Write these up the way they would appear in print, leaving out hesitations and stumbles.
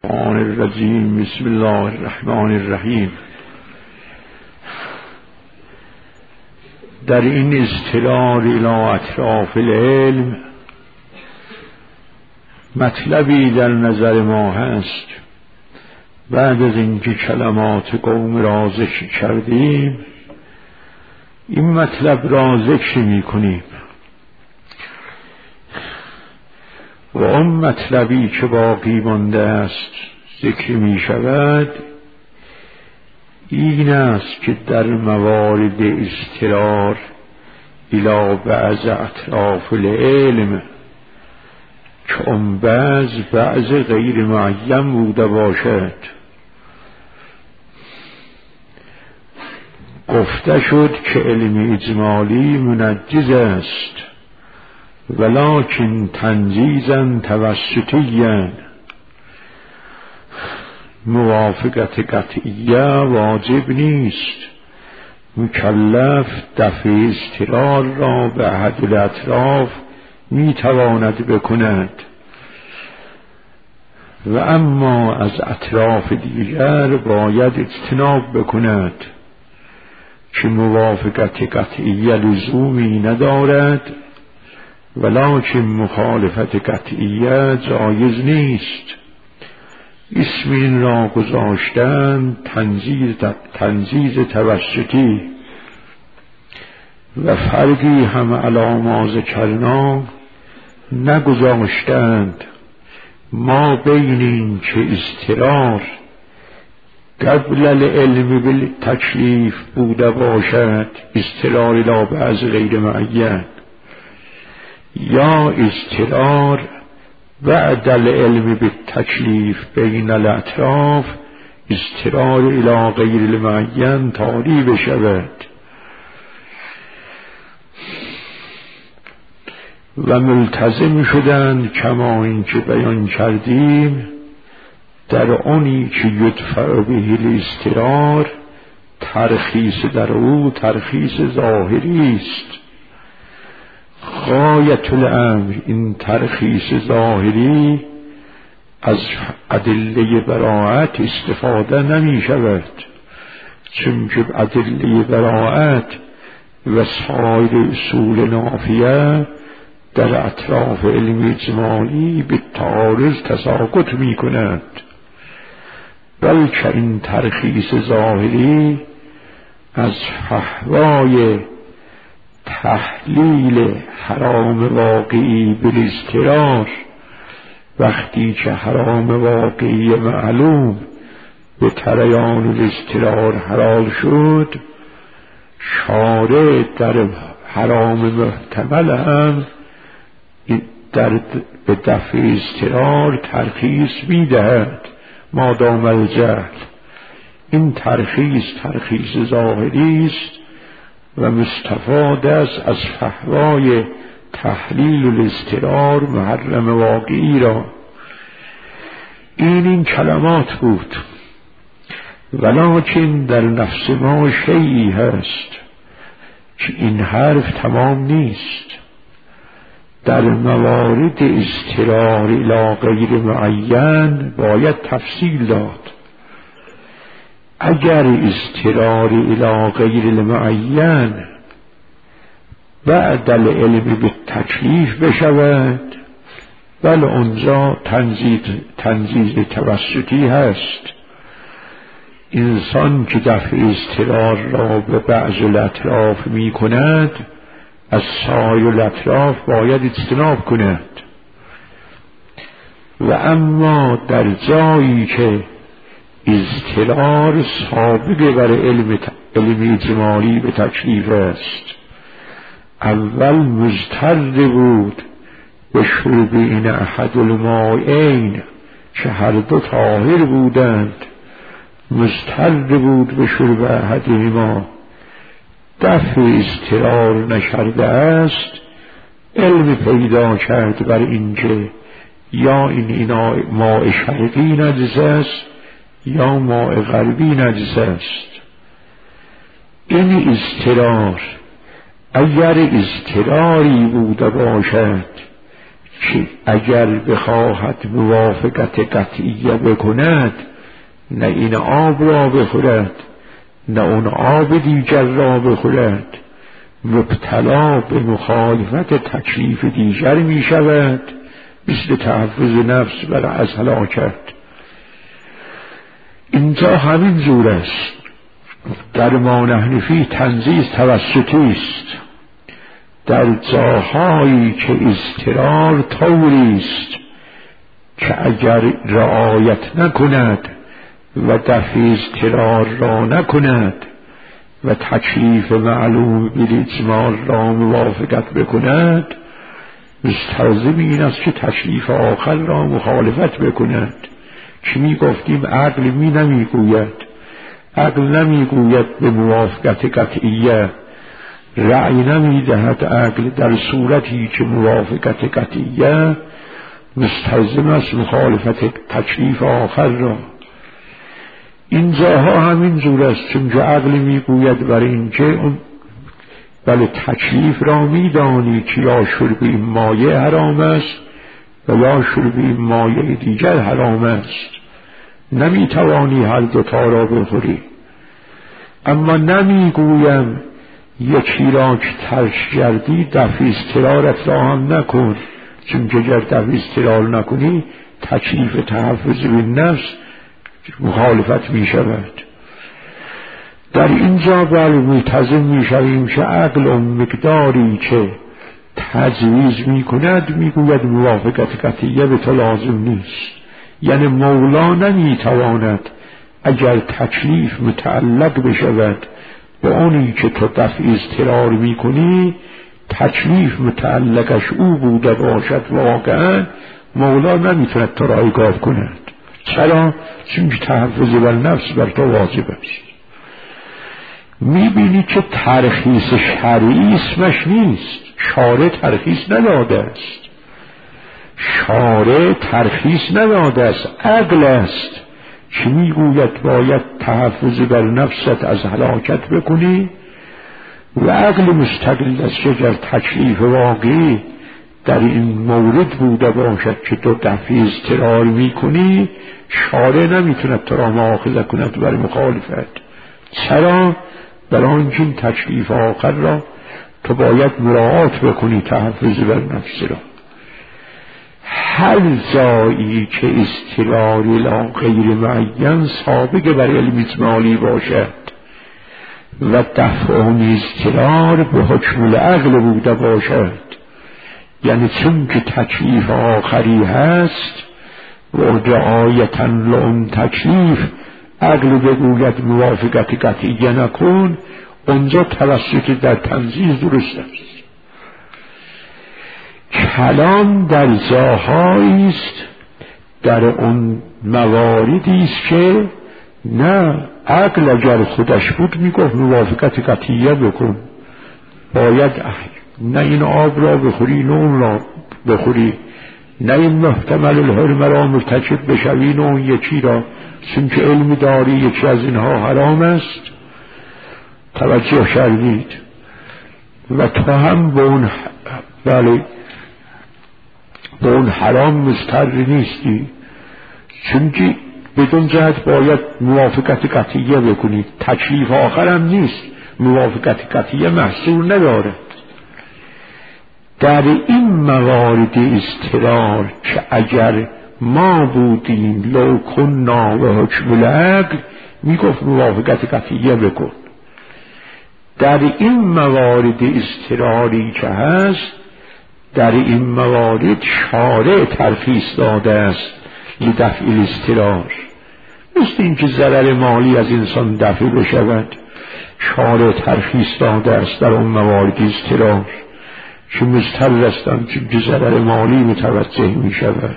الرحمن الرجیم. بسم الله الرحمن الرحیم. در این اضطرار الی اطراف العلم مطلبی در نظر ما هست. بعد از اینکه کلمات قوم را ذکر کردیم، این مطلب را ذکر می کنیم و اون مطلبی که باقی مانده است ذکر می شود. این است که در موارد اضطرار الی بعض اطراف العلم که اون بعض غیر معین بوده باشد، گفته شد که علم اجمالی منجز است، ولکن تنجیزا توسطیا، موافقت قطعیه واجب نیست. مکلف دفع اضطرار را به احد الاطراف می تواند بکند و اما از اطراف دیگر باید اجتناب بکند که موافقت قطعیه لزومی ندارد، ولکن مخالفت قطعیه جایز نیست. اسم این را گذاشتند تنزیز توسطی و فرقی هم علی ما ذکرنا نگذاشتند. ما بین این که اضطرار قبل العلم بالتکلیف بوده باشد، اضطرار الی بعض غیر معین، یا اضطرار بعد العلم بالتکلیف بین الاطراف، اضطرار الی غیر المعین تاری بشود. و ملتزم شدند کما این که بیان کردیم در آنی که یدفع به الاضطرار، ترخیص در او ترخیص ظاهری است. غایت الامر این ترخیص ظاهری از ادله براءت استفاده نمی شود، چون که ادله براءت و سایر اصول نافیه در اطراف علم اجمالی به تعارض تساقط می کند، بلکه این ترخیص ظاهری از فحوای تحلیل حرام واقعی بالاضطرار، وقتی که حرام واقعی معلوم به طریان الاضطرار حلال شد، شارع در حرام محتمل هم به دفع اضطرار ترخیص میدهد مادام الجهل. این ترخیص ظاهری است و مستفاد است از فحوای تحلیل الاضطرار محرم واقعی را. این کلمات بود، ولکن در نفس ما شیئی هست که این حرف تمام نیست. در موارد اضطرار الی غیر معین باید تفصیل داد. اگر اضطرار الی غیر المعین بعد العلم بالتکلیف بشود، بل اونجا تنزیز توسطی هست. انسان که دفع اضطرار را به بعض الاطراف می کند، از سایر الاطراف باید اجتناب کند. و اما در جایی که اضطرار سابقه بر علم اجمالی به تکلیف است، اول مضطر بود به شرب این احد المائین که هر دو طاهر بودند، مضطر بود به شرب احدهما، دفع اضطرار نکرده است، علم پیدا کرد بر اینکه یا این ماء شرقی نجس است یا ماء غربی نجس است. این اضطرار اگر اضطراری بوده باشد که اگر بخواهد موافقت قطعیه بکند نه این آب را بخورد نه اون آب دیگر را بخورد، مبتلا به مخالفت تکلیف دیگر می شود، مثل تحفظ نفس برای از هلاکت. اینجا همین زور است. در ما نحن فیه تنزیه توسطی است. در جاهایی که اضطرار طوری است که اگر رعایت نکند و دفع اضطرار را نکند و تکلیف معلوم بالاجمال را موافقت بکند، مستلزم این است که تکلیف آخر را مخالفت بکند. که می گفتیم عقل نمیگوید، عقل نمیگوید به موافقت قطعیه، رأی نمیدهد عقل در صورتی که موافقت قطعیه مستلزم است مخالفت تکلیف آخر را. این جاها همین جور است، چون که عقل میگوید برای اینکه اون بله تکلیف را میدانی که یا شرب این مایه حرام است و یا شرب این مایه دیگر حرام است، نمیتوانی هر دوتا را بخوری. اما نمیگویم یکی را که ترک کردی دفع اضطرارت را هم نکن، چون که اگر دفع اضطرار نکنی تکلیف تحفظ به نفس مخالفت می شود. در اینجا بله ملتزم می شویم که عقل اون مقداری که تجویز می کند می گوید موافقت قطعیه به تو لازم نیست. یعنی مولا نمی تواند اگر تکلیف متعلق بشود به اونی که تو دفع اضطرار می کنی، تکلیف متعلقش او بوده باشد، واقعا مولا نمی تواند تو را ایقاف کند. چرا؟ چون که تحفظ بر نفس بر تو واجب است. میبینی که ترخیص شرعی اسمش نیست، شارع ترخیص نداده است، شارع ترخیص نداده است، عقل است که میگوید باید تحفظ بر نفست از هلاکت بکنی و عقل مستقل است که اگر تکلیف واقعی در این مورد بوده باشد که تو دفع اضطرار میکنی، شارع نمیتوند تو را مؤاخذه کند برای مخالفت. چرا؟ برای آنکه این تکلیف آخر را تو باید مراعات بکنی، تحفظ بر نفس را. هر جایی که اضطرار لا غیر معین سابق بر علم اجمالی باشد و دفع اون اضطرار به حکم العقل بوده باشد، یعنی چون که تکلیف آخری هست و رعایتا لون تکلیف عقل بگوید موافقت قطعیه نکن، اونجا توسط در تنزیه درست است. کلام در جاهایی است، در اون مواردی است که نه عقل اگر خودش بود میگفت موافقت قطعیه بکن، باید نه این آب را بخوری نه اون را بخوری، نه این محتمل الحرم را مرتکب بشوی نه اون یکی را، چون که علم داری یکی از اینها حرام است. توجه کردید؟ و تو هم به اون بله به اون حرام مضطر نیستی، چون که بدون جهت باید موافقت قطعیه بکنید. تکلیف آخر هم نیست، موافقت قطعیه محصول ندارد. در این موارد اضطرار که اگر ما بودیم لو کننا و حکم العقل میگفت موافقت قطعیه بکن. در این موارد اضطراری که هست، در این موارد شارع ترخیص داده است لدفع الاضطرار، مثل اینکه ضرر مالی از انسان دفع بشود، شارع ترخیص داده است در اون موارد اضطرار که مضطر هستند که ضرر مالی متوجه می شود.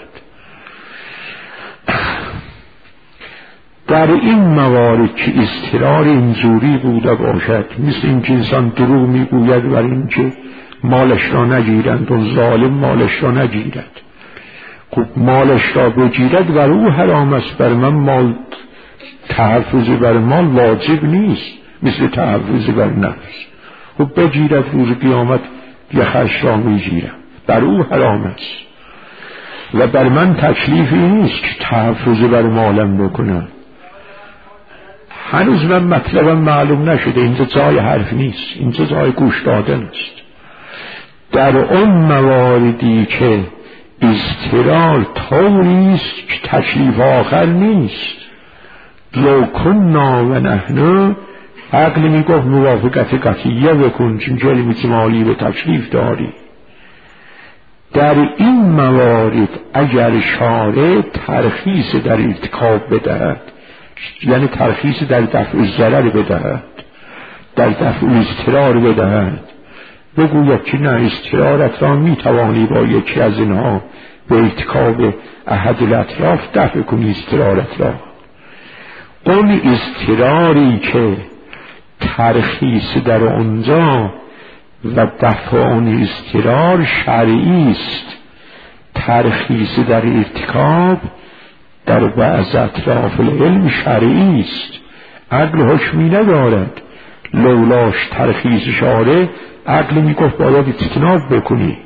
در این موارد که اضطرار اینجوری بوده باشد، مثل اینکه انسان دروغ میگوید بر اینکه مالش را نگیرند و ظالم مالش را نگیرد، خب مالش را بگیرد بر او حرام است، بر من مال تحفظ بر مال واجب نیست مثل تحفظ بر نفس. خب بگیرد روز قیامت یخش را میگیرم، بر او حرام است. و بر من تکلیفی نیست که تحفظ بر مالم بکنم. هنوز من مطلبم معلوم نشده، اینجا جای حرف نیست، اینجا جای گوش دادن است. در اون مواردی که اضطرار طوری است که تکلیف آخر نیست، لو کننا و نحن، عقل میگفت موافقت قطعیه بکن چون علم اجمالی به تکلیف داری. در این موارد اگر شارع ترخیص در ارتکاب بدهد، یعنی ترخیص در دفع ضرر بدهد، در دفع اضطرار بدهد، بگوید که نه اضطرارت را میتوانی با یکی از اینها به ارتکاب احد الاطراف دفع کنی اضطرارت را، اون اضطراری که ترخیص در اونجا و دفع اون اضطرار شرعی است، ترخیص در ارتکاب در بعض اطراف العلم شرعی است. عقل حکمی ندارد، لولاش ترخیص شارع عقل میگفت باید اجتناب بکنی.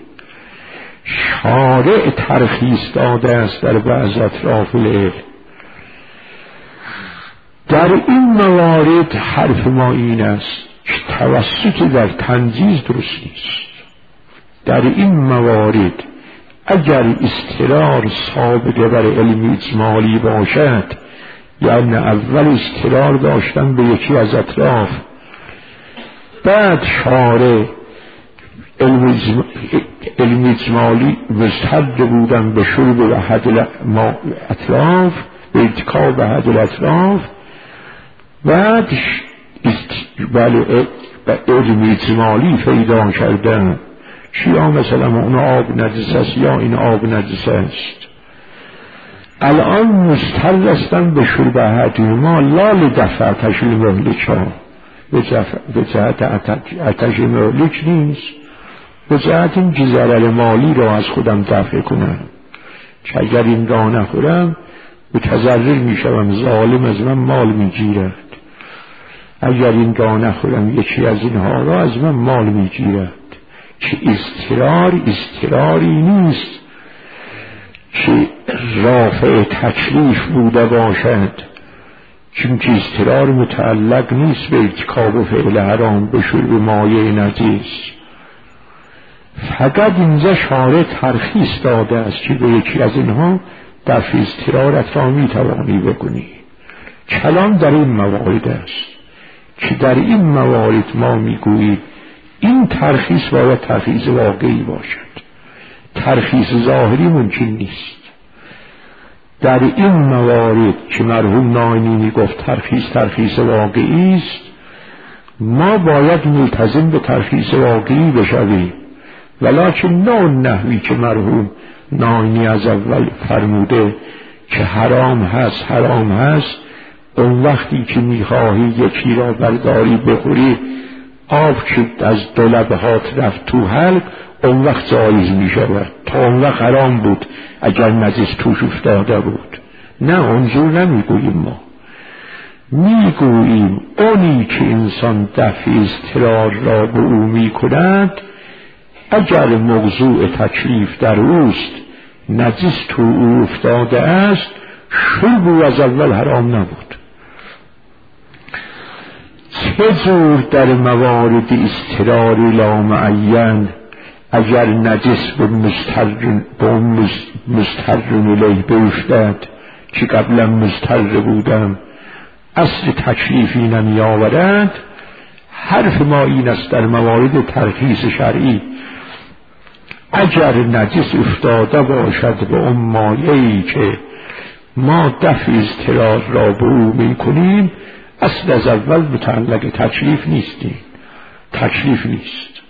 شارع ترخیص داده است در بعض اطراف العلم. در این موارد حرف ما این است که توسط در تنجیز درست نیست. در این موارد اگر اضطرار سابقه بر علم اجمالی باشد، یعنی اول اضطرار داشتن به یکی از اطراف، بعد شارع علم اجمالی مستحد بودن به شرب احد الاطراف، به ارتکاب احد الاطراف، بعد علم اجمالی پیدا کردن چیا مثلا اون آب نجس است یا این آب نجس است. الان مستحد هستن به شرب احدهما لا لدفع آتش المهلک ها، به جهت آتش مهلک نیست، به جهت این که ضرر مالی را از خودم دفع کنم، که اگر این را نخورم متضرر میشوم، ظالم از من مال میگیرد، اگر این را نخورم یکی از اینها را از من مال میگیرد. که اضطراری نیست که رافع تکلیف بوده باشد، چون که اضطرار متعلق نیست به ارتکاب و فعل حرام به شرب مایع نجس. فقط اینجا شارع ترخیص داده است که به یکی از اینها دفع اضطرارت را میتوانی بکنی. کلام در این موارد است که در این موارد ما میگوییم این ترخیص باید ترخیص واقعی باشد، ترخیص ظاهری ممکن نیست. در این موارد که مرحوم ناینی میگفت ترخیص واقعی است، ما باید ملتزم به ترخیص واقعی بشویم، ولکن نه نحوی که مرحوم ناینی از اول فرموده که حرام هست، اون وقتی که میخواهی یکی را برداری بخوری، آب که از دو لبهات رفت تو حلق، اون وقت جایز می شود، تا اون وقت حرام بود اگر نجس توش افتاده بود. نه، اونجور نمیگوییم، ما میگوییم اونی که انسان دفع اضطرار را به او می کند، اگر موضوع تکلیف در اوست، نجس تو او افتاده است، شرب او از اول حرام نبود. چه جور در موارد اضطرار لا معین اگر نجس به مستحرم الیه بیفتد که قبلا مستحر بودم، اصل تکلیفی نمی آورد. حرف ما این است در موارد ترخیص شرعی اگر نجس افتاده باشد به اون مایعی که ما دفع اضطرار را به او می کنیم، اصل از اول متعلق تکلیف نیست.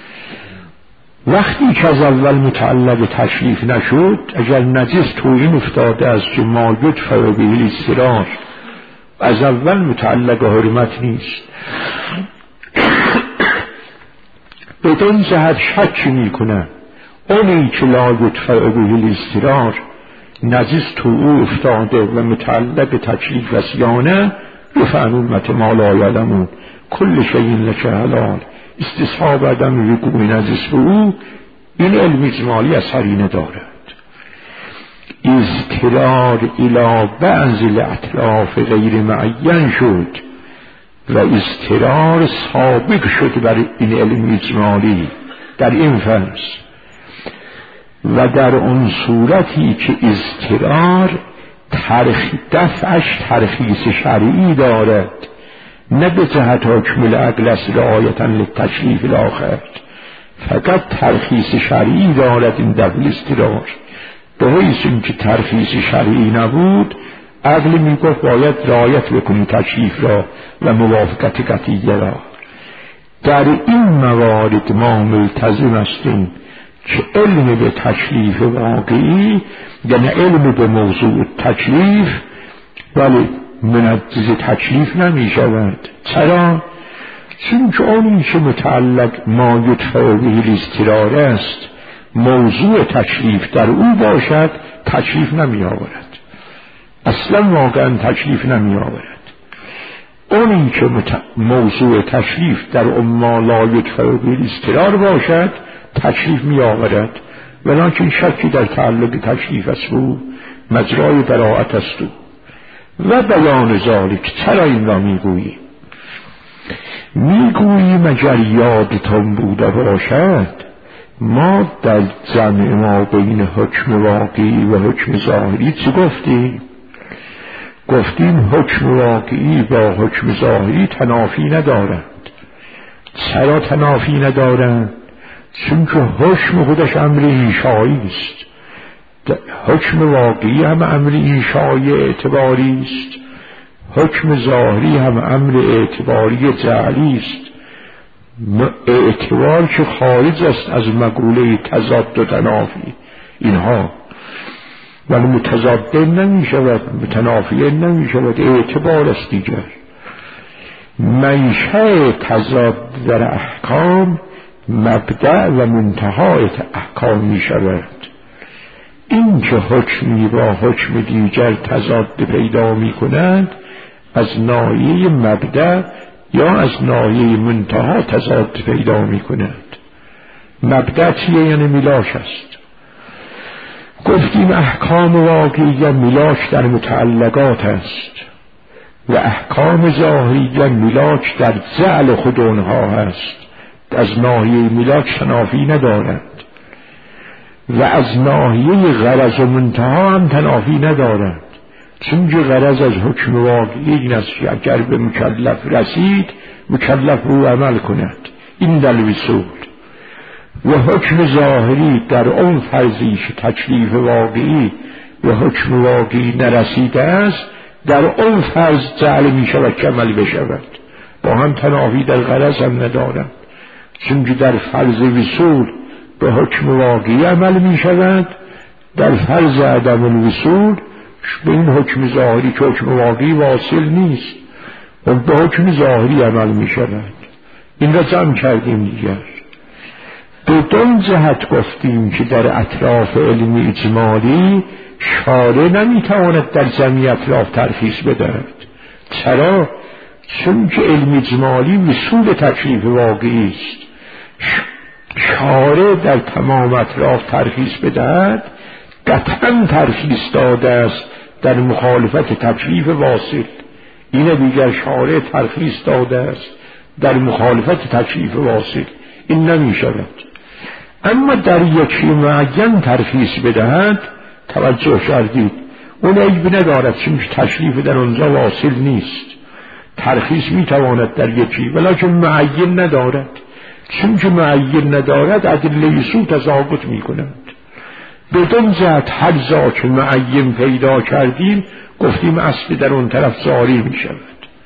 وقتی که از اول متعلق تکلیف نشد، اگر نجس تو این افتاده است که ما یدفع به الاضطرار، از اول متعلق حرمت نیست. بدون جهت شک می کنم اونی که لا یدفع به الاضطرار نجس تو او افتاده و متعلق تکلیف است یا نه، رفعن امت ما لا یعلمون کل شیء لک حلال، استصحاب عدم وقوع نجس به او، این علم اجمالی اثری ندارد. اضطرار الی بعض الاطراف غیر معین شد و اضطرار سابق شد بر این علم اجمالی در این فصل، و در اون صورتی که اضطرار دفعش ترخیص شرعی دارد، نه به جهت حکم العقل است رعایتا للتشریف الاخر، فقط ترخیص شرعی دارد این دفع اضطرار. به حیث اینکه ترخیص شرعی نبود عقل میگفت باید رعایت بکنی تشریف را و موافقت قطعیه را. در این موارد ما ملتزم هستیم که علم به تکلیف واقعی، یعنی علم به موضوع تکلیف، ولی منجز تکلیف نمی شود. چرا؟ چون که اونی که متعلق ما یدفع به الاضطرار است موضوع تکلیف در او باشد تکلیف نمی آورد، اصلا واقعا تکلیف نمی آورد. اونی که موضوع تکلیف در اما لا یدفع به الاضطرار باشد تکلیف می آورد، ولیکن شکی در تعلق تکلیف است او مجرای براءت است او. و بیان ذالک، چرا این را میگوییم؟ میگوییم اگر یادتان بوده باشد ما در جمع ما بین حکم واقعی و حکم ظاهری چی گفتیم؟ گفتیم حکم واقعی با حکم ظاهری تنافی ندارند. چرا تنافی ندارند؟ چون که حکم خودش امر انشایی است، حکم واقعی هم امر انشایی اعتباری است، حکم ظاهری هم امر اعتباری جعلی است. اعتبار که خارج است از مقوله تضاد و تنافی اینها، ولی متضاد نمی شود، متنافی نمی شود، اعتبار است دیگر. منشأ تضاد در احکام مبدأ و منتهای احکام می شود. این که حکمی با حکم دیگر تضاد پیدا می کنند از ناحیه مبدأ یا از ناحیه منتها تضاد پیدا می کنند. مبدأ چیه؟ یعنی میلاش است. گفتیم احکام واقعی میلاش در متعلقات است و احکام ظاهری میلاش در جعل خود آنها است. از ناحیه میلاش تنافی ندارند و از ناحیه غرض و منتها هم تنافی ندارند، چون که غرض از حکم واقعی این است که اگر به مکلف رسید مکلف رو عمل کند، این در وصول. و حکم ظاهری در اون فرضی که تکلیف واقعی و حکم واقعی نرسیده است در اون فرض جعل می شود که عمل بشود، با هم تنافی در غرض هم ندارند، چون که در فرض وصول به حکم واقعی عمل می شود، در فرض عدم الوصول به این حکم ظاهری که حکم واقعی واصل نیست و به حکم ظاهری عمل می شود. این را جمع کردیم دیگر. به دو جهت گفتیم که در اطراف علم اجمالی شارع نمی تواند در جمعی اطراف ترخیص بدهد. چرا؟ چون که علم اجمالی وصول تکلیف واقعی است. شارع در تمام اطراف ترخیص بدهد قطعا ترخیص داده است در مخالفت تکلیف واصل. این دیگر شارع ترخیص داده است در مخالفت تکلیف واصل، این نمی شود. اما در یکی معین ترخیص بدهد، توجه کردید، اون عیب ندارد چون تکلیف در اونجا واصل نیست. ترخیص می تواند در یکی، ولیکن معین ندارد، چون که معین ندارد ادله سو تساقط می کنند. بدون جهت هر جا که معین پیدا کردیم گفتیم اصل در اون طرف جاری می شود.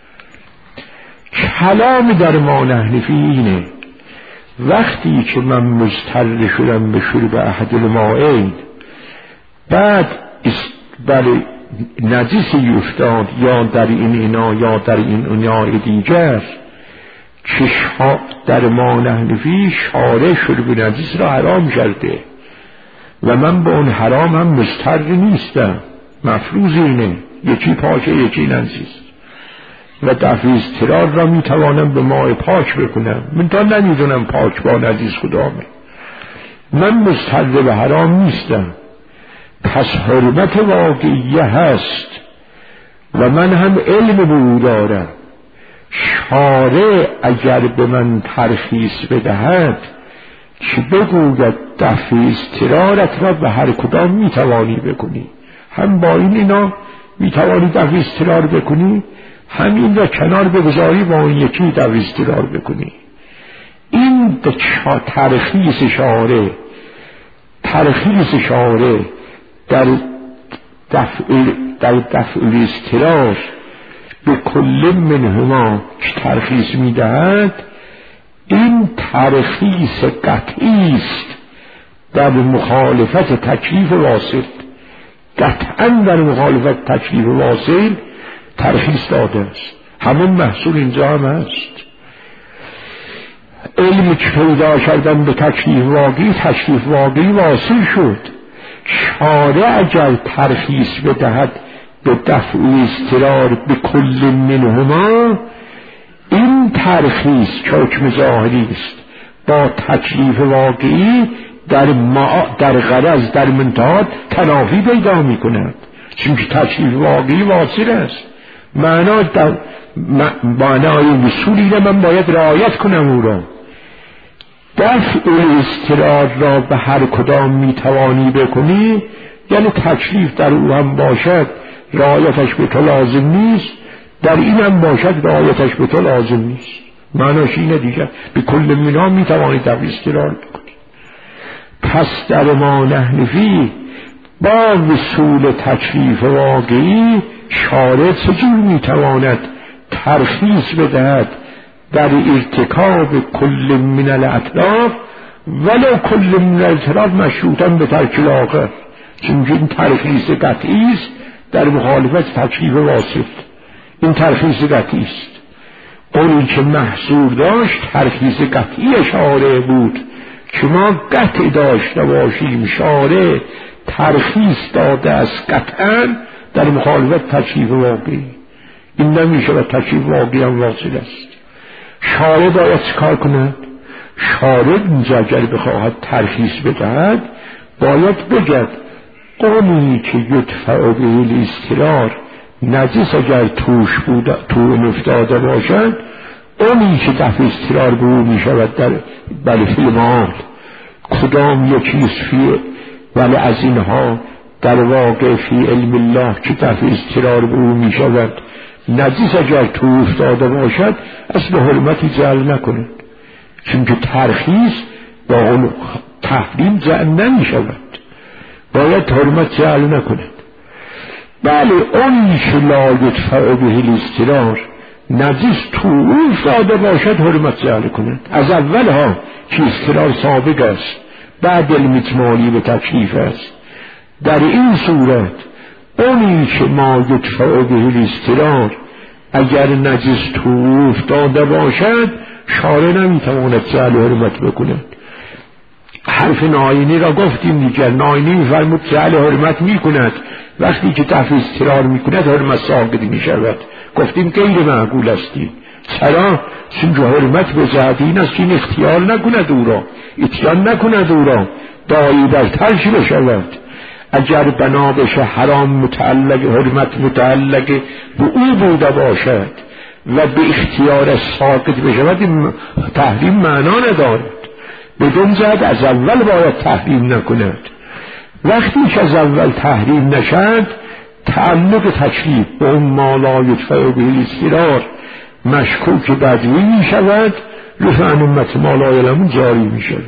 کلام در ما نحنفی اینه وقتی که من مضطر شدم به شرب احد المائین، بعد برای نجسی افتاد یا در این اینا یا در این اینای دیگر، که در ما نحنفی شارع شرب نجس را حرام کرده و من به اون حرام هم مضطر نیستم، مفروض اینه یکی پاکه یکی نجس و دفع اضطرار را میتوانم به ماء پاک بکنم. من تا نمیدونم پاک با نجس کدامه، من مضطر به حرام نیستم. پس حرمت واقعیه هست و من هم علم به او دارم. شارع اگر به من ترخیص بدهد که بگوید دفع اضطرارت را به هر کدام میتوانی بکنی، هم با اینا میتوانی دفع اضطرار بکنی، همین را کنار بگذاری با اون یکی دفع اضطرار بکنی. این ترخیص شارع در دفع الاضطرار به کل منهما که ترخیص میدهد، این ترخیص قطعی است در مخالفت تکلیف واصل. قطعا در مخالفت تکلیف واصل ترخیص داده است. همون محصول اینجا هم هست. علم که پیدا کردن به تکلیف واقعی واصل شد. شارع اگر ترخیص بدهد به دفع اضطرار به کل منهما، این ترخیص که حکم ظاهری است با تکلیف واقعی در غرض در منتهات تنافی پیدا می کند، چون که تکلیف واقعی واصل است. معنای وصولی را من باید رعایت کنم او را. دفع اضطرار را به هر کدام می توانی بکنی، یعنی تکلیف در او هم باشد رعایتش به تو لازم نیست، در این هم باشد رعایتش به تو لازم نیست. معناش اینه دیگر، به کل منا می توانی دفع اضطرار بکنی. پس در ما نحنفی با وصول تکلیف واقعی شارع چجور می تواند ترخیص بدهد در ارتکاب کل من الاطراف، ولو کل من الاطراف مشروطا به ترک الاخر، چون این ترخیص قطعی است در مخالفت تکلیف واصل. این ترخیص قطعی است. اونی که محصور داشت ترخیص قطعی شارع بود که ما قطع داشته باشیم. شارع ترخیص داده است قطعا در مخالفت تکلیف واقعی. این نمیشه و تکلیف واقعی هم واصل است. شارع باید چکار کند؟ شارع اگر بخواهد ترخیص بدهد باید بگد اونی که یدفع به الاضطرار نجس اگر توش بود تو افتاده باشد، اونی که دفع اضطرار به او می شود در فی مال کدام یکیست فی، ولی از اینها در واقع فی علم الله که دفع اضطرار به او می شود نجس اگر تو افتاده باشد اصل حرمتی جعل نکند، چون که ترخیص با اون تحریم جعل نمی شود، باید حرمت جعل نکند. بله اونی که لا یدفع به الاضطرار نجس تو افتاده باشد حرمت جعل کند. از اول ها که اضطرار سابق است، بعد علم اجمالی به تکلیف است. در این صورت اونی که ما یدفع به الاضطرار اگر نجس تو افتاده باشد شارع نمیتواند جعل حرمت بکند. حرف ناینی را گفتیم دیگر. ناینی میفرمود جعل حرمت میکند، وقتی که دفع اضطرار میکند حرمت ساقط میشود. گفتیم غیر معقول استی. چرا؟ چون حرمت به جهت این است که این اختیار نکند او را، اتیان نکند او را، دایی برترش بشود. اگر بنا بشه حرام متعلق، حرمت متعلق به او بوده باشد و به اختیار ساقط بشود، این تحریم معنا ندارد. بدون جهت از اول باید تحریم نکند. وقتی که از اول تحریم نشد تعلق تکلیف به اون ما لا یدفع به الاضطرار مشکوک بدوی می شود، لفعن امت ما لا یعلمون جاری می شود.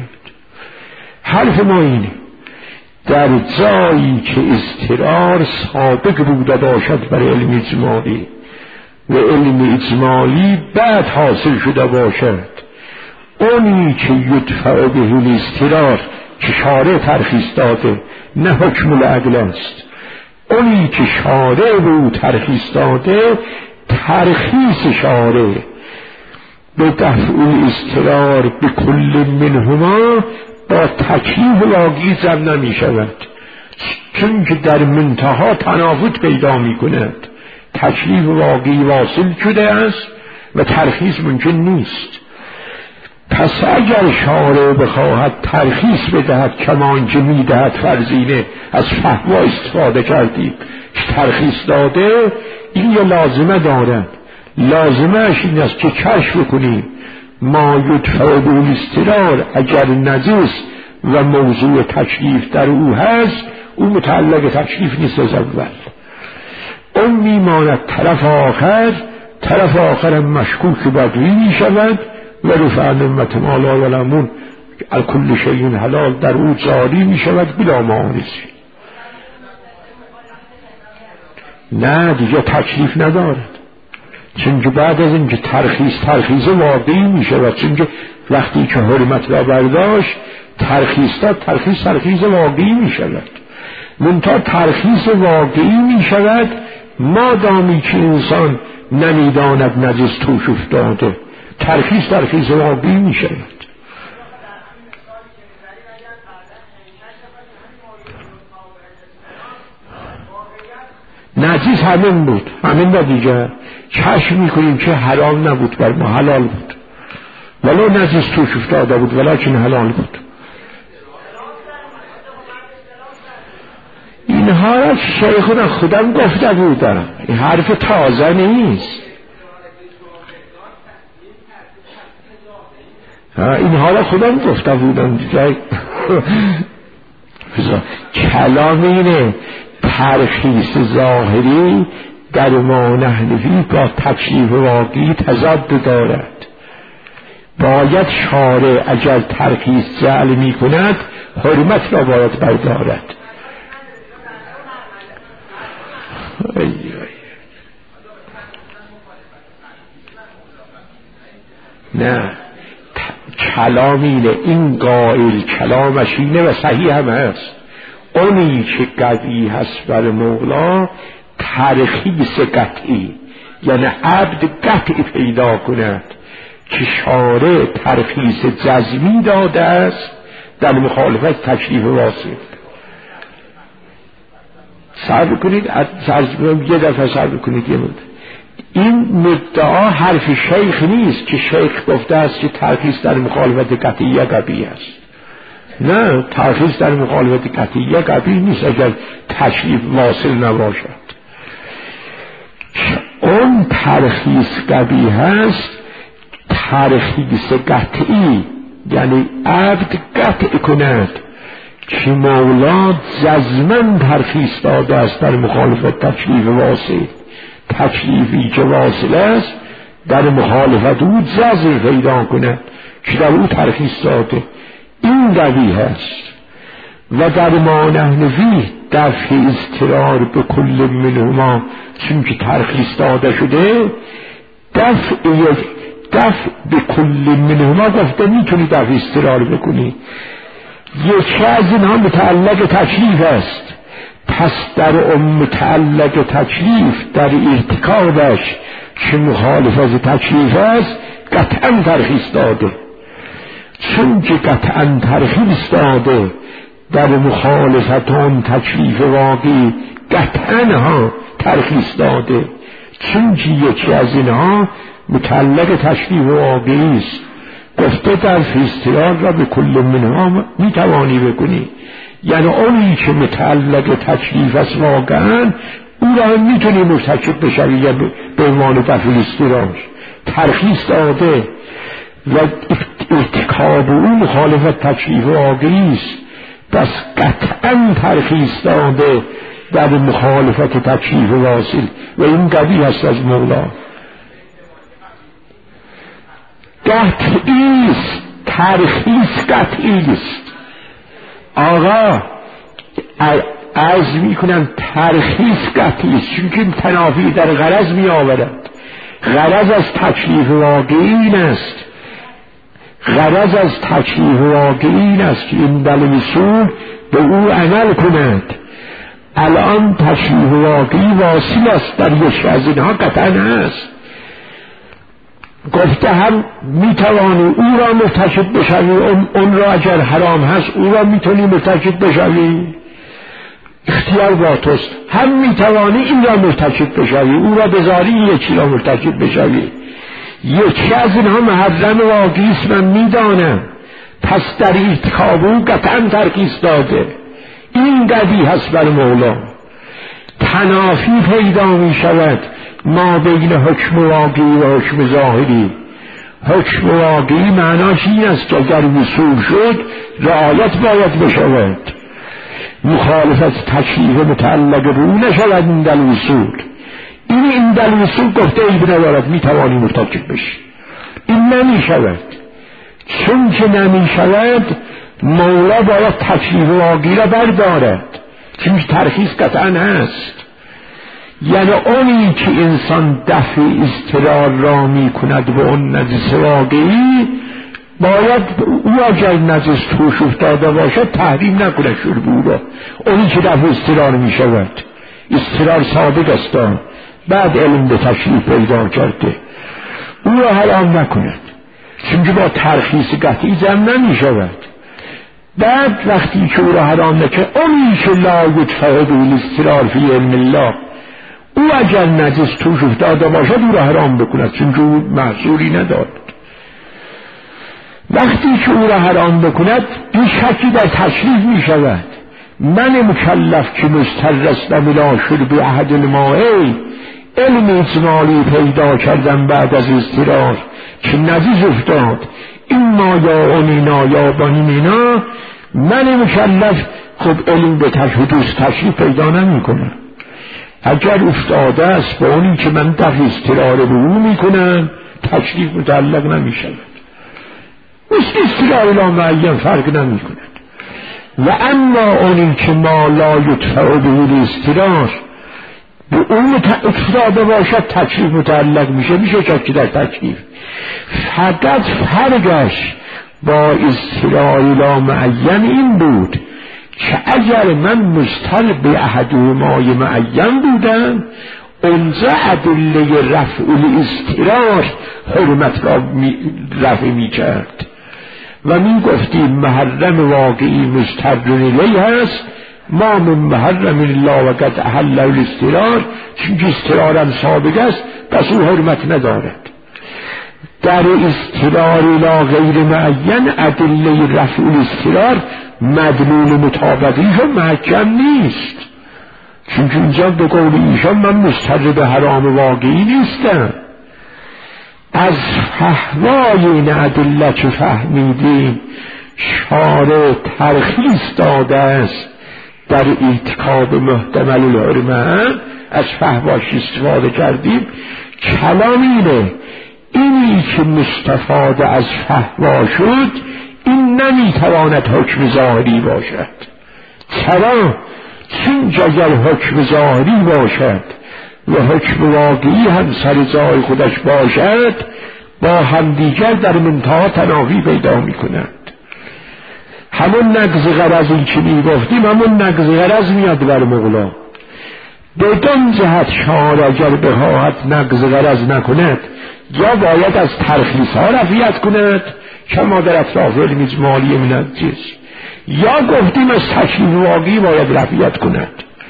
حرف ما اینه در جایی که اضطرار سابق بوده باشد برای علم اجمالی و علم اجمالی بعد حاصل شده باشد، اونی که یدفع به الاضطرار که شارع ترخیص داده نه حکم العقل است، اونی که شارع به او ترخیص داده ترخیص شارع به دفع الاضطرار به کل منهما با تکلیف واقعی جمع نمی شود، چون که در منتها تناقض پیدا می کند. تکلیف واقعی واصل شده است و ترخیص ممکن نیست. پس اگر شارع بخواهد ترخیص بدهد کمانچه میدهد فرزینه از فحوا استفاده کردیم ترخیص داده، این یه لازمه دارد. لازمهش این است که کشف کنیم ما یدفع به الاضطرار، اگر نجس و موضوع تکلیف در او هست او متعلق تکلیف نیست از اول، اون میماند طرف آخر هم مشکوک بدوی می شود و رفع نعمت مالا و لمون الکل شیء حلال در او جاری می شود بلا معارضی. نه دیگه تکلیف ندارد، چون که بعد از اینکه ترخیص واقعی می شود، چون که وقتی که حرمت را برداشت ترخیص داد، ترخیص واقعی می شود. منتها ترخیص واقعی می شود مادامی که انسان نمیداند نجس توش افتاده، ترخیص واقعی می شود. نجس همین بود، همین دیگه کشف میکنیم که حرام نبود بر ما، حلال بود، ولو نجس توش افتاده بود ولکن حلال بود. اینها را شیخنا خودم گفته بودم، این حرف تازه نیست. اینها را خودم گفته بودم دیگه. کلام اینه ترخیص ظاهری در ما نحنفی با تکلیف واقعی تضاد دارد. باید شارع اگر ترخیص جعل می کند حرمت را باید بردارد. نه کلام اینه، این قائل کلامش اینه و صحیح هم هست، اونی که قوی هست بر مولا ترخیص قطعی، یعنی عبد قطعی پیدا کند که شارع ترخیص جزمی داده است در مخالفت تکلیف واصل. صبر کنید، یه دفعه صبر کنید. این مدعا حرف شیخ نیست که شیخ گفته است که ترخیص در مخالفت قطعیه قوی است. نه، ترخیص در مخالفت قطعیه قوی نیست اگر تکلیف واصل نباشد. اون ترخیص قوی هست ترخیص قطعی، یعنی عبد قطع کند که مولا جزمن ترخیص داده است در مخالفت تکلیف واصل. تکلیفی که واصل است در مخالفت او جزم پیدا کند که در او ترخیص داده، این قوی هست. و در ما نحنفی دفع اضطرار به کل منهما، چون که ترخیص داده شده دفع به کل منهما گفته میتونی دفع اضطرار بکنی. یکی از اینها متعلق تکلیف است، پس در اون متعلق تکلیف در ارتکابش که مخالفت تکلیف است قطعا ترخیص داده. چون که قطعا ترخیص داده در مخالفت اون تکلیف واقعی قطعا ها ترخیص داده، چون که یکی از اینها متعلق تکلیف واقعی است. گفته در اضطرار را به کل منها میتوانی بکنی، یعنی اونی که متعلق تکلیف است واقعا او را هم میتونی مرتکب بشوی یا به عنوان دفع اضطرار ترخیص داده و ارتکاب او مخالفت تکلیف واقعی است، پس قطعا ترخیص داده در مخالفت تکلیف واصل و این قوی هست از مولا. قطعی است، ترخیص قطعی است. آقا عرض می کنم ترخیص قطعی است، چون که تنافی در غرض می آورد. غرض از تکلیف واقعی است، غرض از تکلیف واقعی است که این دلوسون به او عمل کند. الان تکلیف واقعی واصل است در یک از اینها قطعا هست. گفته هم میتوانی او را مرتکب بشوی، اون را اگر حرام هست او را میتونی مرتکب بشوی، اختیار با توست. هم میتوانی این را مرتکب بشوی، او را بذاری یکی را مرتکب بشوی. یکی از اینها محرم واقعی است، من میدانم، پس در ارتکاب او قطعا ترخیص داده. این قضیه هست بر مولا. تنافی پیدا می شود ما بین حکم واقعی و حکم ظاهری. حکم واقعی معناش این است که اگر وصول شد رعایت باید بشود، مخالفت تکلیف متعلق به او نشود. این در وصول، این در وصول گفته عیب ندارد، می توانی مرتکب بشی. این نمی شود. چون که نمی شود مولا باید تکلیف واقعی را بردارد، چون ترخیص قطعا هست. یعنی اونی که انسان دفع اضطرار را می کند به اون نجس واقعی، باید او اگر نجس توش افتاده باشد تحریم نکنه شرب او را. اونی که دفع اضطرار می شود، اضطرار سابق است، بعد علم به تشریف پیدا کرده، او را حرام نکند، چون که با ترخیص قطعی جمع نمی شود. بعد وقتی که او را حرام نکنه، اونی که لا یدفع به الاضطرار فی علم الله، او اگر نجس توش افتاده باشد او را حرام بکند، چون که او محصولی ندارد. وقتی که او را حرام بکند این شکی در تشریف می شود. من مکلف که مضطر استم الی شرب احد الماءین، علم اجمالی پیدا کردم بعد از اضطرار که نجس افتاد، این ما یا اونینا یا بانینا، من مکلف خب علم به تشریف پیدا نمی کنم. اگر افتاده است به اونی که من دفع اضطرار به او می کنم، تشریف متعلق نمی شود، مثل اضطرار لا معین فرق نمی کند. و اما اونی که ما لا یدفع به الاضطرار، به اون افتاده باشد تشریف متعلق میشه شکی در تشریف. فقط فرقش با اضطرار لا معین این بود که اگر من مضطر به احدهمای معین بودم، اونجا ادله رفع الاضطرار حرمت را رفع می کرد و می گفتیم محرم واقعی مضطر الیه هست، ما من محرم الله و قد احل الاضطرار، چون که اضطرارم سابق است پس او حرمت ندارد. در اضطرار لا غیر معین ادله رفع الاضطرار مدلول مطابقیشون محکم نیست، چون که اینجا به قول ایشان من مضطر به حرام واقعی نیستم. از فهوای این ادله که فهمیدیم شارع ترخیص داده است در ارتکاب محتمل الحرمه، از فهواش استفاده کردیم. کلام اینه، اینی که مستفاده از فهوا شد این نمیتواند حکم ظاهری باشد. چرا؟ چون اگر حکم ظاهری باشد و حکم واقعی هم سر جای خودش باشد، با همدیگر در منتها تنافی پیدا میکنند. همون نقض غرضی که میگفتیم همون نقض غرض میاد بر مولا. بدون جهت شارع اگر بخواهد نقض غرض نکند، یا باید از ترخیص ها رفعیت کند کما در اطراف علم اجمالی منجز، یا گفتیم از تشریف واقعی باید رفعیت کند.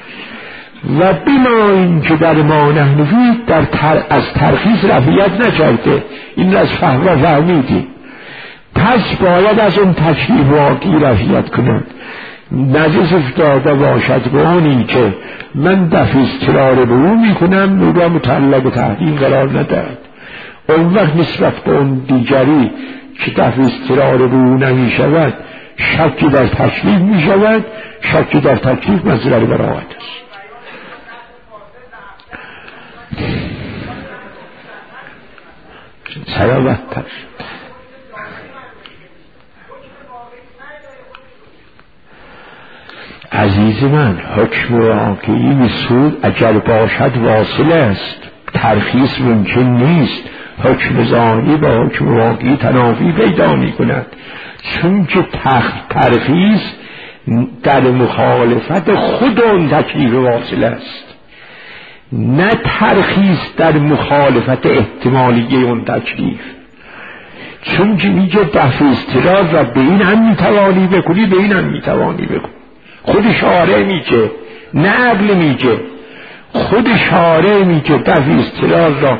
و بما این که در ما نحنفی از ترخیص رفعیت نکرده، این را از فهوا فهمیدیم، پس باید از اون تشریف واقعی رفعیت کند. نجس افتاده باشد به اونی که من دفع اضطرار به اون میکنم، او را متعلق تحریم قرار ندهد. اون وقت نسبت به اون دیگری که دفع اضطرار به اون نمی شود شکی در تکلیف می شود. شکی در تکلیف مصدر براءت است. سلامت تر عزیز من، حکم واقعی وصول اگر باشد واصل است، ترخیص ممکن نیست. حکم ظاهری با حکم واقعی تنافی پیدا می کند، چون که ترخیص در مخالفت خود اون تکلیف واصل است، نه ترخیص در مخالفت احتمالی اون تکلیف. چون که میگه دفع اضطرار را به این هم میتوانی بکنی، به این هم میتوانی بکنی. خود شارع میگه، نه عقل میگه. خود شارع میگه دفع اضطرار را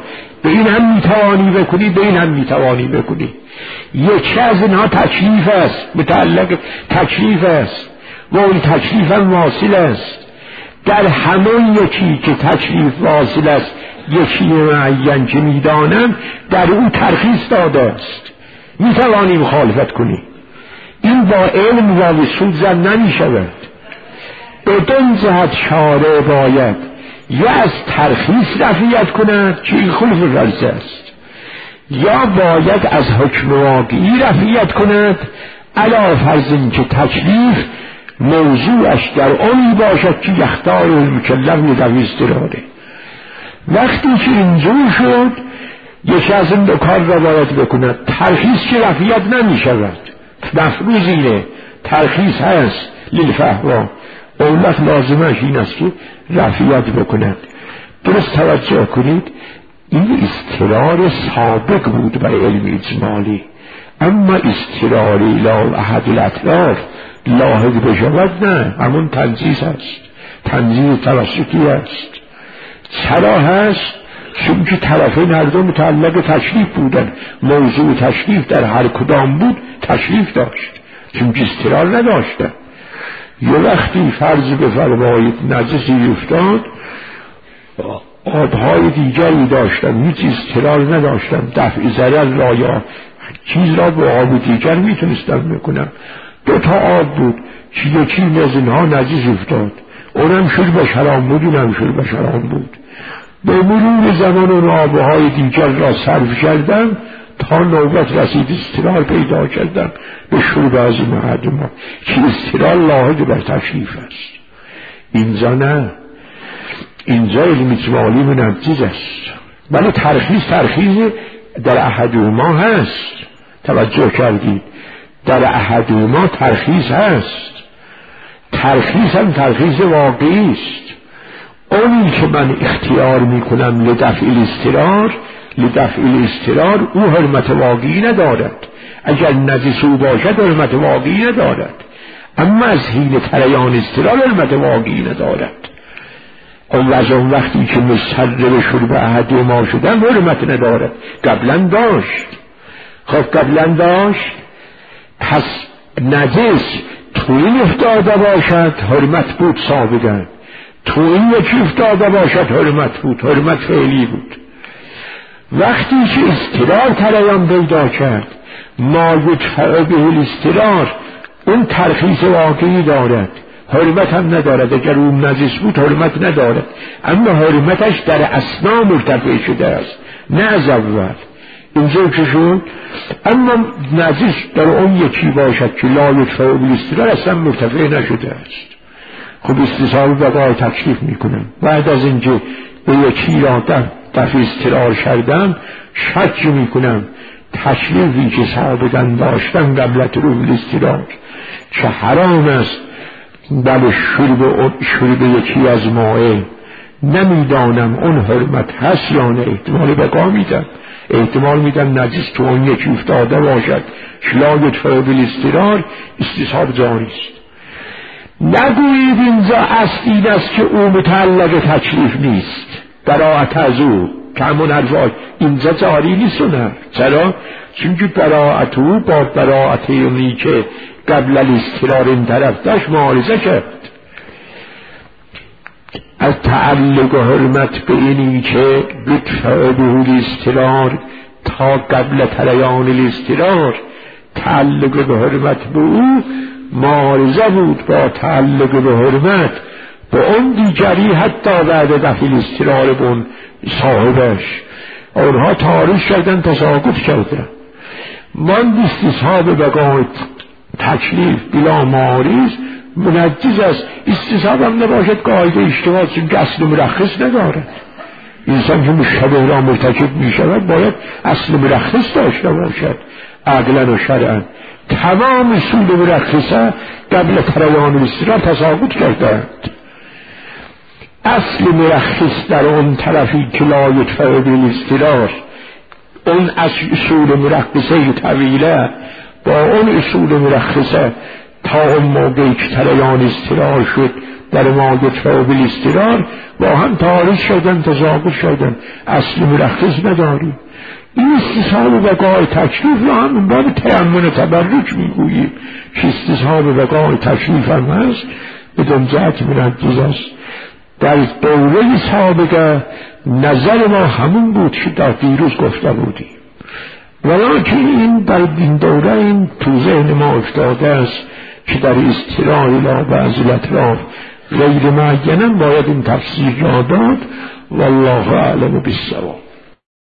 به این هم میتوانی بکنی، به این هم میتوانی بکنی. یکی از اینها تکلیف است، متعلق تکلیف است و اون تکلیف هم واصل است. در همون یکی که تکلیف واصل است، یکی معین که میدانم، در او ترخیص داده است، میتوانی مخالفت کنی. این با علم و وصول زن نمی شود. به دو جهت شارع باید یا از ترخیص رفعیت کند که این خلف ورزه است، یا باید از حکم واقعی رفعیت کند علی فرض این که تکلیف موضوعش در آنی باشد که یختار المکلف لذوی اضطراره. وقتی که اینجور شد یکی از این دو کار را باید بکند. ترخیص که رفعیت نمی شود، مفروض اینه ترخیص هست للفهوا، اولت لازمش این است که رفعیت بکند. درست توجه کنید، این اضطرار سابق بود برای علم اجمالی، اما اضطراری لا احد الاطراف لاحق بشود نه، همون تنزیز هست، تنزیز توسطی هست. چرا هست؟ چون که طرفین هر دو متعلق تشریف بودن، موضوع تشریف در هر کدام بود تشریف داشت، چون که اضطرار نداشتن. یه وقتی فرض بفرمایید نجسی افتاد، آبهای دیگری داشتن، هیچ اضطرار نداشتن، دفع ضرر را یا چیز را به آب دیگر میتونستن بکنن. دو تا آب بود که یکی از اینها نجس افتاد، اونم شرب حرام بود، اونم شرب حرام بود. به مرور زمان اون آبهای دیگر را صرف کردن تا نوبت رسید اضطرار پیدا کردن به شرب از این ما که اضطرار لاحق بر تشریف است. اینجا نه، اینجا علم اجمالی منجز است، ولی ترخیص در احدهما هست. توجه کردید، در احدهما ترخیص هست. ترخیص هم ترخیص واقعی است. اونی که من اختیار میکنم لدفع الاضطرار او حرمت واقعی ندارد. اگر نجس او باشد حرمت واقعی ندارد، اما از حین تریان اضطرار حرمت واقعی ندارد. اون وقتی که مستحل شرب احدهما شدن حرمت ندارد. قبلا داشت. خب قبلا داشت، پس نجس تو این افتاده باشد حرمت بود سابقا، تو این یکی افتاده باشد حرمت بود، حرمت فعلی بود. وقتی که اضطرار تریان پیدا کرد، ما یدفع به الاضطرار، اون ترخیص واقعی دارد، حرمت هم ندارد. اگر اون نجس بود حرمت ندارد، اما حرمتش در اثنا مرتفع شده است، نه از اول. اینجا که شد، اما نجس در اون یکی باشد که لا یدفع به الاضطرار اصلا مرتفع نشده است. خب استصحاب بقای تکلیف میکنم. بعد از اینکه به یکی را دفع اضطرار کردم، شک میکنم تکلیفی که سابقا داشتم قبل طلوع الاضطرار که حرام است، بله شرب یکی از مائه، نمیدانم اون حرمت هست یا نه. احتمال بقا میدم، احتمال میدم نجس تو اون یکی افتاده باشد که لا یدفع بالاضطرار، استصحاب جاری است. نگویید اینجا اصل این است که او متعلق تکلیف نیست، براءت از او که همون حرفا اینجا جاری نیست. نه، چرا؟ چون که براءت او با براءت اونی که قبل الاضطرار این طرف داشت معارضه کرد. از تعلق حرمت به اینی که یدفع به الاضطرار تا قبل تریان الاضطرار، تعلق به حرمت به او معارضه بود با تعلق به حرمت به اون دیگری، حتی بعد دفع الاضطرار به اون صاحبش. اونها تاریخ کردن، تساقط کردن. من استصحاب بقای تکلیف بلا معارض منجز است. استصحاب هم نباشد قاعده اشتباه، چون که اصل مرخص ندارد. انسان که مشتبه را مرتکب می شود باید اصل مرخص داشته باشد، عقلا و شرعا. تمام اصول مرخصه قبل تریان الاضطرار تساقط کردند. اصل مرخص در اون طرفی که لا یدفع بالاضطرار، اون اصول مرخصه طویله با اون اصول مرخصه تا اون موقعی که تریان اضطرار شد در ما یطفع بالاضطرار با هم تاریخ شدن، تزاغر شدن، اصل مرخص نداریم. این استصحاب بقای تکلیف را هم باب تیمم تبرک میگوییم که استصحاب بقای تکلیف هم هست، بدون جهت منجز است. در دوره سابقه نظر ما همون بود که در دیروز گفته بودیم، ولیکن این در این دوره این تو ذهن ما افتاده است که در استراع الی بعض الاطراف غیر معیناً باید این تفسیر را داد. والله اعلم بالصواب.